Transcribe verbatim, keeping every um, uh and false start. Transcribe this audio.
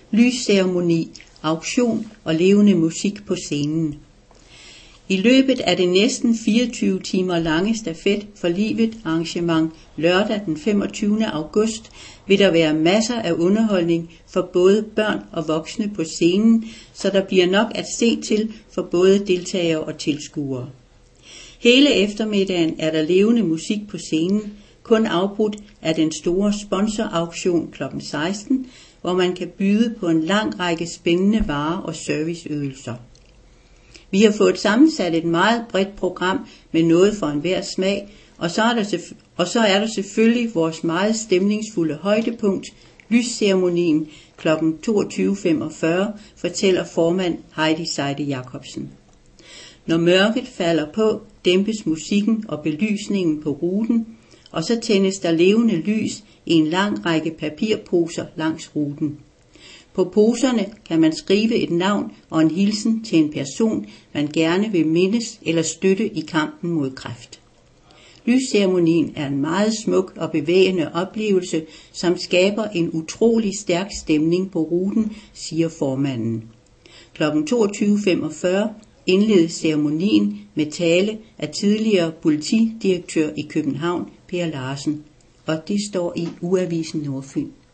lysceremoni, auktion og levende musik på scenen. I løbet af det næsten fireogtyve timer lange Stafet for livet arrangement lørdag den femogtyvende august vil der være masser af underholdning for både børn og voksne på scenen, så der bliver nok at se til for både deltagere og tilskuere. Hele eftermiddagen er der levende musik på scenen, kun afbrudt af den store sponsorauktion klokken seksten, hvor man kan byde på en lang række spændende varer og serviceydelser. Vi har fået sammensat et meget bredt program med noget for enhver smag, og så er der, selvf- og så er der selvfølgelig vores meget stemningsfulde højdepunkt, lysceremonien klokken toogtyve femogfyrre, fortæller formand Heidi Seide Jacobsen. Når mørket falder på, dæmpes musikken og belysningen på ruten, og så tændes der levende lys i en lang række papirposer langs ruten. På poserne kan man skrive et navn og en hilsen til en person, man gerne vil mindes eller støtte i kampen mod kræft. Lysceremonien er en meget smuk og bevægende oplevelse, som skaber en utrolig stærk stemning på ruten, siger formanden. klokken toogtyve femogfyrre indledes ceremonien med tale af tidligere politidirektør i København, Per Larsen, og det står i Ugeavisen Nordfyn.